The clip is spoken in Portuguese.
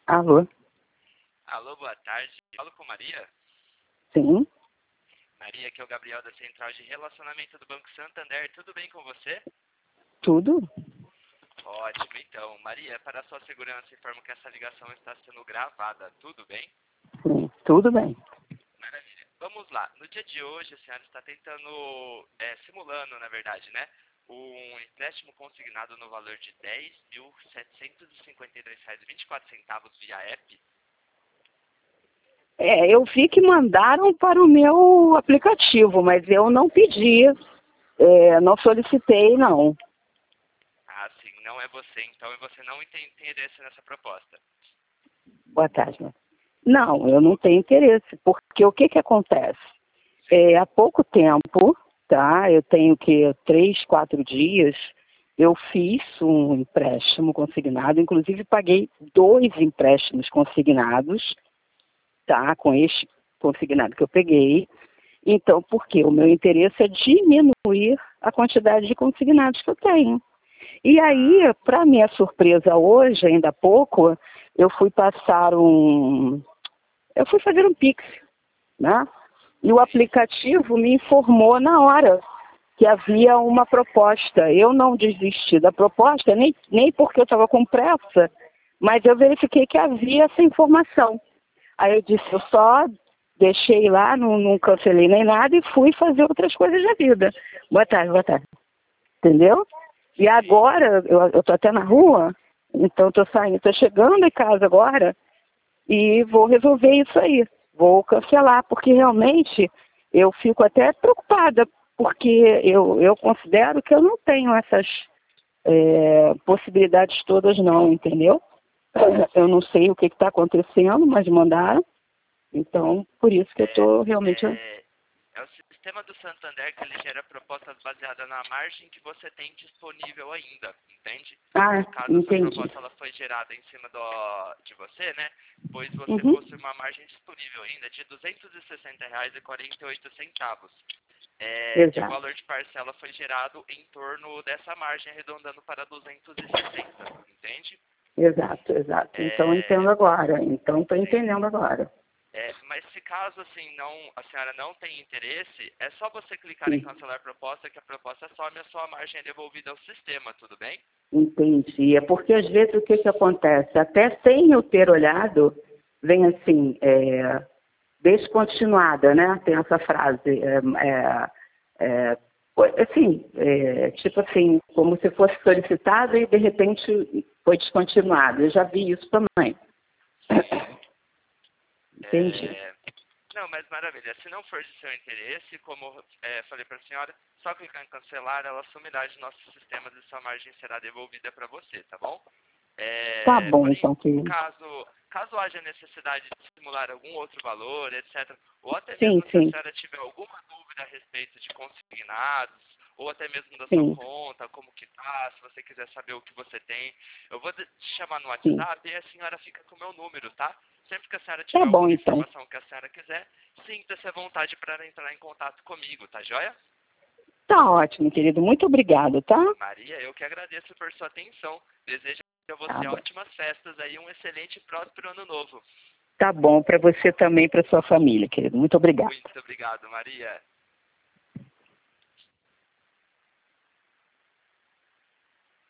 Alô? Alô, boa tarde. Falo com Maria. Sim, Maria, aqui é o Gabriel da Central de Relacionamento do Banco Santander. Tudo bem com você? tudo? Ótimo, então. Maria, para a sua segurança, informo que essa ligação está sendo gravada. Tudo bem? Sim, tudo bem. Maravilha. Vamos lá. No dia de hoje, a senhora está tentando, simulando, na verdade, né? Um empréstimo consignado no valor de R$ 10.752,24 via app. Eu vi que mandaram para o meu aplicativo, mas eu não pedi, não solicitei, não. Ah, sim, não é você, então, e você não tem interesse nessa proposta. Boa tarde, mãe. Não, eu não tenho interesse, porque o que acontece? Há pouco tempo, tá? Eu tenho que 3, 4 dias, eu fiz um empréstimo consignado, inclusive paguei 2 empréstimos consignados, tá? Com este consignado que eu peguei. Então, por quê? O meu interesse é diminuir a quantidade de consignados que eu tenho. E aí, para minha surpresa hoje, ainda há pouco, eu fui fazer um Pix, né? E o aplicativo me informou na hora que havia uma proposta. Eu não desisti da proposta, nem porque eu estava com pressa, mas eu verifiquei que havia essa informação. Aí eu disse, eu só deixei lá, não cancelei nem nada e fui fazer outras coisas da vida. Boa tarde, boa tarde. Entendeu? E agora, eu tô até na rua, então tô saindo, tô chegando em casa agora e vou resolver isso aí. Vou cancelar, porque realmente eu fico até preocupada, porque eu considero que eu não tenho essas possibilidades todas não, entendeu? Eu não sei o que está acontecendo, mas mandaram. Então, por isso que eu estou realmente... É o sistema do Santander que ele gera propostas baseadas na margem que você tem disponível ainda, entende? Ah, No caso, essa entendi. proposta ela foi gerada em cima de você, né? Pois você Uhum. possui uma margem disponível ainda de R$ 260,48. E o Exato, valor de parcela foi gerado em torno dessa margem, arredondando para 260, entende? exato. Então, eu entendo agora. Então, estou Sim. entendendo agora. Mas se caso assim a senhora não tem interesse, é só você clicar em Sim, cancelar proposta que a proposta some e a sua margem é devolvida ao sistema, tudo bem? entendi. É porque, às vezes, o que acontece? Até sem eu ter olhado, vem assim, descontinuada, né? Tem essa frase. Tipo assim, como se fosse solicitado e, de repente, foi descontinuado. Eu já vi isso também. Entendi. Não, mas maravilha. Se não for de seu interesse, como falei para a senhora, só clicar em cancelar, ela sumirá de nossos sistemas e sua margem será devolvida para você, tá bom? Tá bom, Porém, então, querido. caso haja necessidade de simular algum outro valor, etc., ou até Sim, mesmo se a sim, senhora tiver alguma dúvida a respeito de consignados, ou até mesmo da sua sim, conta, como que tá, se você quiser saber o que você tem, eu vou te chamar no sim. WhatsApp e a senhora fica com o meu número, tá? Sempre que a senhora Tá tiver bom, alguma então. informação que a senhora quiser, sinta-se à vontade para entrar em contato comigo, tá joia? Tá ótimo, querido. Muito obrigado, tá? Maria, eu que agradeço por sua atenção. Desejo a Tá você bom. ótimas festas aí, um excelente e próspero ano novo. Tá bom para você também, para sua família, querido. Muito obrigado. Muito obrigado, Maria.